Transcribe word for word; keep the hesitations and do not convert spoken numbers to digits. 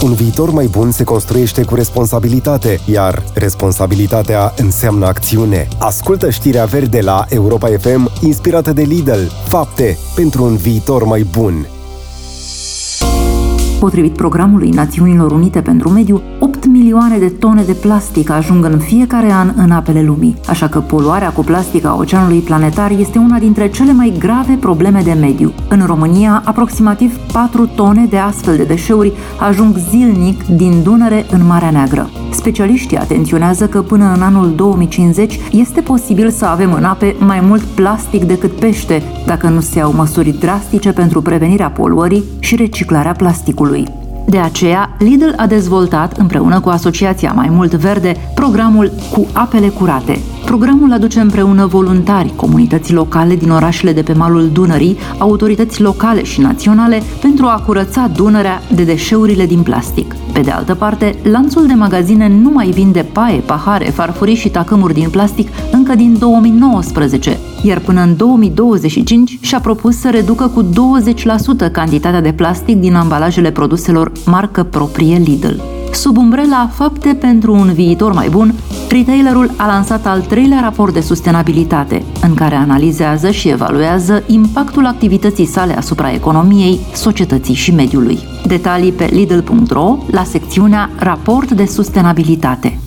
Un viitor mai bun se construiește cu responsabilitate, iar responsabilitatea înseamnă acțiune. Ascultă Știrea Verde la Europa F M, inspirată de Lidl. Fapte pentru un viitor mai bun. Potrivit Programului Națiunilor Unite pentru Mediu, opt milioane de tone de plastic ajung în fiecare an în apele lumii. Așa că poluarea cu plastic a oceanului planetar este una dintre cele mai grave probleme de mediu. În România, aproximativ patru tone de astfel de deșeuri ajung zilnic din Dunăre în Marea Neagră. Specialiștii atenționează că până în anul două mii cincizeci este posibil să avem în ape mai mult plastic decât pește, dacă nu se iau măsuri drastice pentru prevenirea poluării și reciclarea plasticului. De aceea, Lidl a dezvoltat, împreună cu Asociația Mai Mult Verde, programul Cu apele curate. Programul aduce împreună voluntari, comunități locale din orașele de pe malul Dunării, autorități locale și naționale pentru a curăța Dunărea de deșeurile din plastic. Pe de altă parte, lanțul de magazine nu mai vinde paie, pahare, farfurii și tacâmuri din plastic încă din două mii nouăsprezece, iar până în două mii douăzeci și cinci și-a propus să reducă cu douăzeci la sută cantitatea de plastic din ambalajele produselor marcă proprie Lidl. Sub umbrela Fapte pentru un viitor mai bun, retailerul a lansat al treilea raport de sustenabilitate, în care analizează și evaluează impactul activității sale asupra economiei, societății și mediului. Detalii pe lidl punct ro la secțiunea Raport de sustenabilitate.